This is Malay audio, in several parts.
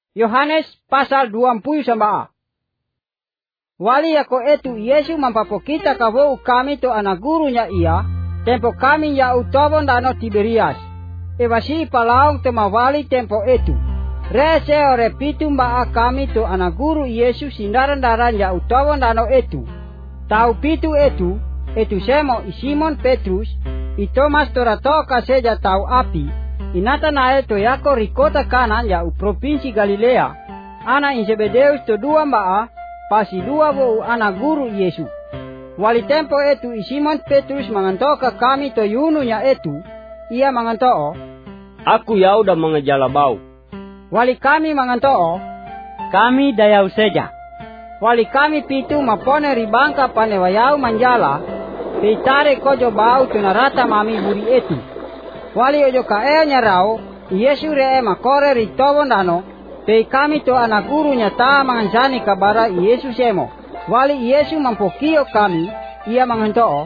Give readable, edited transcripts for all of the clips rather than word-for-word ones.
Yohanes pasal 20 samba. Wali yako etu Yesu mampapokita kavo kami to anak gurunya ia, tempo kami ya utobon dano Tiberias. Evasi palaong temawali tempo etu. Rese ore pitu mbaa kami to anak guru Yesu sindaran-daran ya utobon dano etu. Tau pitu etu semo Simon Petrus, i Thomas toratoka seja tau api, inata nae to yako rikota kanan ya u provinsi Galilea. Ana in Zebedeus to dua mbaa, pasi dua wo anak guru Yesu. Wali tempo etu i Simon Petrus mangantoka kami to yununya etu, ia mangantoo, aku yau da mangajala bau. Wali kami mangantoo, kami dayau seja. Wali kami pitu mapone ribangka panewayau manjala, peitare kojo bau tunarata mami buri etu. Wali ojo kae nyarao, Yesu ree makore ritobon dano, pei kami to anak gurunya ta mangansani kabara Yesu semo. Wali Yesu mampokio kami, ia mangantoo,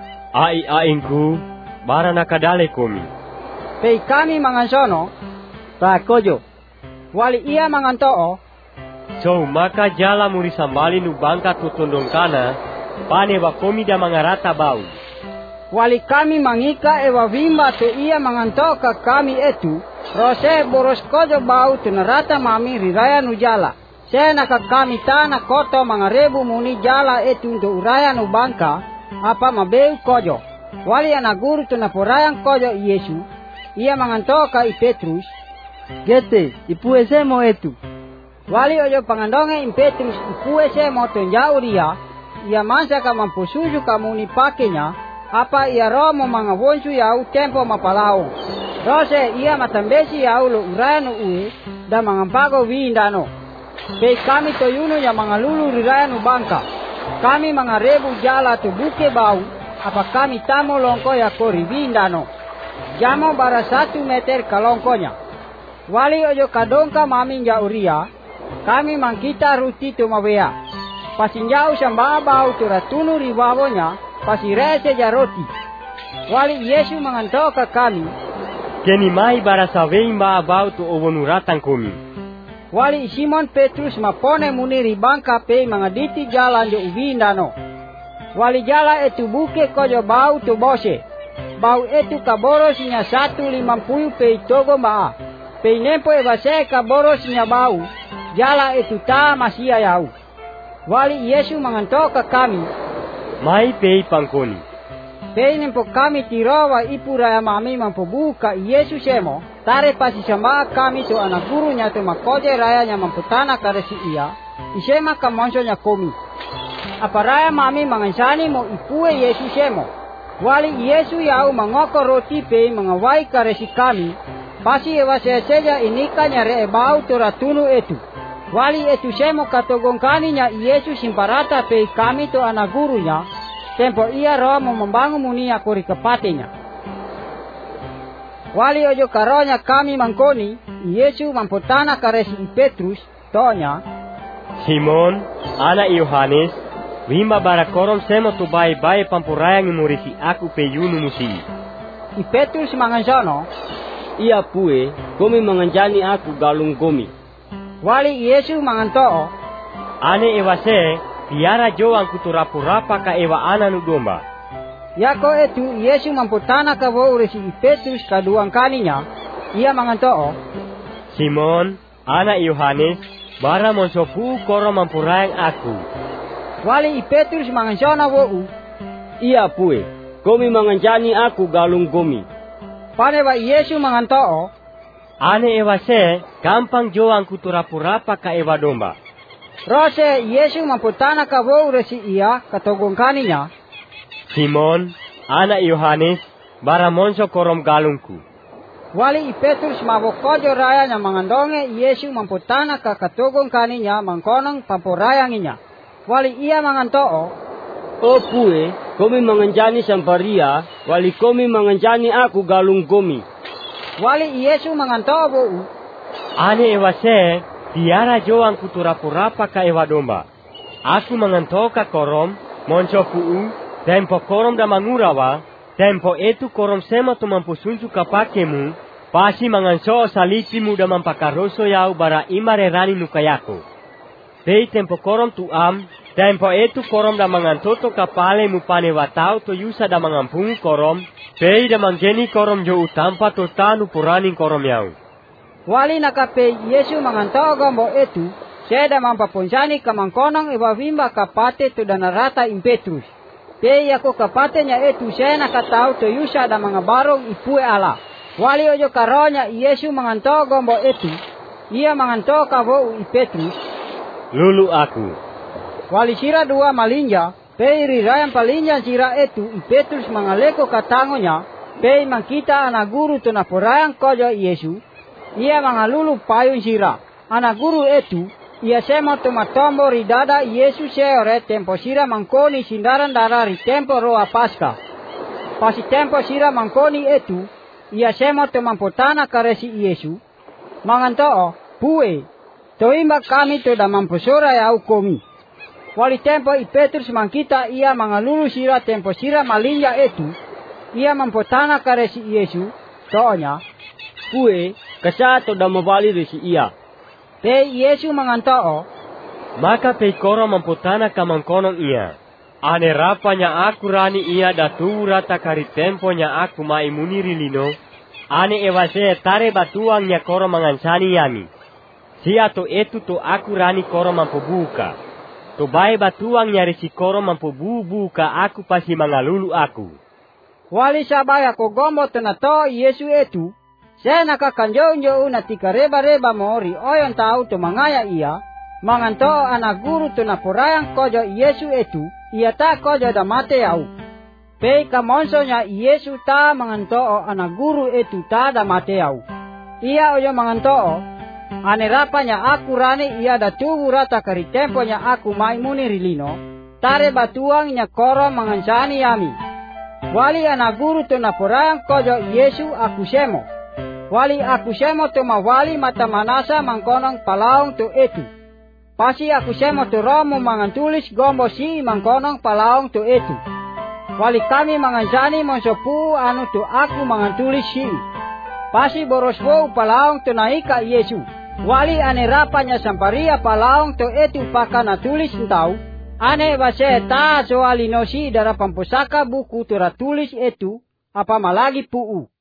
aingku, bara nakadale komi. Pei kami mangansono, ta kojo. Wali ia mangantoo, so maka jala muri sambali nu bangka tutundong kana, pane wa komi da mangarata bau. Wali kami mangika ewa vimba te ia mangantoka kami etu, rose boros kojo bau tunarata mami riraya nu jala. Senaka kami tana koto mangarebu muni jala etu untuk uraya nu bangka, apa mabeu kojo. Wali anak guru tunaporayang kojo Yesu, ia mangantoka i Petrus, gete, ipue semo etu. Wali ojo pangandonge in Petrus ipue semo tonjau dia, ia mansaka mampusuju kamuni pakenya, apa ia romo mangawonsu yau tempo mapalao. Rose ia matambesi yau lo uraya nu ue, da mangampago windano. Pei kami to yunu ya mangalulu riraya nu bangka. Kami mangarebu jala tu buke bau, apa kami tamo longko ya kori windano. Jamo bara 1 meter kalongkonya. Wali ojo kadongka mami ja uria, kami mangkita ruti tu mawea. Pasinjau sambaa bau tu ratunu riwawonya, pasirese ja roti. Wali Yesu mangantoka kami, keni mai bara saweimba bau tu obonuratan komi. Wali Simon Petrus mapone muniri bangka pei mangaditi jalan jo ubindano. Wali jala etu buke kojo bau tu bose. Bau etu kaborosnya 150 pei togo maa. Pei nempo evase kaborosnya bau. Jala etu ta masia yau. Wali Yesu mangantoka kami, mai pei pangkoni. Pei nempo kami tirawa ipuraya mami mampubuka Yesu semo. Tare pasi sama kami to anak gurunya to makoje rayanya mamputana karesi ia, isema kamonsonya komi. Apa raya mami mangansani mo ipue Yesu semo. Wali Yesu yau mangoko roti pei mangawai karesi kami, pasi ewa seja inikanya ree bau to ratunu etu. Wali etu semo katogongkaninya Yesu simparata pei kami to anak gurunya, tempo ia romo membangun munia kori kepatinya. Wali ojo karonya kami mangkoni, Yesu mamputana karesi i Petrus, tonya, Simon, anak Yohanes, wimba barakorom semo tu bae pampurayang imurisi aku peyunu musi. I Petrus mangansono, iya pue, komi manganjani aku galung komi. Wali Yesu mangantoo, ane ewase, tiara joang kuturapurapa ka ewa ananu domba. Yako etu Yesu mamputana kavo uresi i Petrus kaduang kaninya, ia mangantoo, Simon, anak Yohanes, bara monsopu koro mampurayang aku. Wali i Petrus mangansona wou, iya pue, komi manganjani aku galung komi. Panewa Yesu mangantoo, ane ewase, gampang joang kuturapurapa ka ewa domba. Rose Yesu mamputana kavo uresi ia katogong kaninya, Simon, anak Yohanes, bara monso korom galungku. Wali i Petrus mabokojo rayanya mangandonge Yesu mamputana ka katogong kaninya mangkonong pamporayanginya. Wali ia mangantoo, o pue, komi manganjani samparia, wali komi manganjani aku galung komi. Wali Yesu mangantoo bou, ane ewase, tiara joang kuturapurapa ka ewa domba. Aku mangantoka korom, monso puu, tempo korom da mangurawa, tempo etu korom sema tu mampusunju kapakemu, Pasi manganso salipi muda mampakaroso yau bara imarerani nukayako. Pei tempo korom tuam, tempo etu korom da mangantoto kapale mupane watau to yusa da mangampungu korom, pei da manggeni korom jo utampa to tanu puraning korom yau. Wali nakape Yesu manganto gombo etu, seda mampaponsani kamangkonong iwawimba kapate to danarata impetrus. Pei ako kapate nya etu sena katau to yusa da mangabarong ipue ala. Wali ojo karonya Yesu manganto gombo etu, ia manganto kavo ipetrus. Lulu aku. Wali sira dua malinja, pei rirayam palinja sira etu ipetrus mangaleko katangonya, pei mangkita anak guru to naporayang kojo Yesu, ia mangalulu payun sira. Anak guru etu, ia sema to matombo ridada Yesu seore tempo sira mangkoni sindaran darah ri tempo roa Paskah. Pasi tempo sira mangkoni etu, ia sema to mampotana karesi Yesu, mangantoo, pue, to imba kami to da mamposora ya ukomi. Wali tempo i Petrus mangkita ia mangalulu sira tempo sira malinja etu, ia mampotana karesi Yesu, toonya, pue, kasa to da mabali resi ia. Pe Yesu mangantoo, maka pei koro mampotana kamangkonong ia. Ane rapanya aku rani ia datu rata kari temponya aku maimuni rilino. Ane ewase tare batuangnya koro mangansani yami. Sia to etu to aku rani koro mampobuka. To bae batuangnya resi koro mampobubuka aku pasi mangalulu aku. Wali sabaya ko gombo tenato Yesu etu. Sena kakanjonjo una tika reba-reba mori oyon tau to mangaya ia. Manganto anak guru to naporayang kojo Yesu etu. Ia ta kojo da mate yau. Pei kamonsonya Yesu ta manganto anak guru etu ta da mate yau. Ia ojo manganto ane rapanya aku rani ia da tugu rata kari temponya aku maimuni rilino. Tare batuangnya koro mangansani yami. Wali anak guru to naporayang kojo Yesu aku semo. Wali aku semo to mawali mata manasa mangkonong palaong to etu. Pasi aku semo to romo mangantulis gombo si mangkonong palaong to etu. Wali kami mangansani monsopu anu to aku mangantulis si. Pasi boroswo palaong to naika Yesu. Wali ane rapanya samparia palaong to etu paka natulis entau. Ane base ta soali no si dara pampusaka buku to ratulis etu apa malagi puu.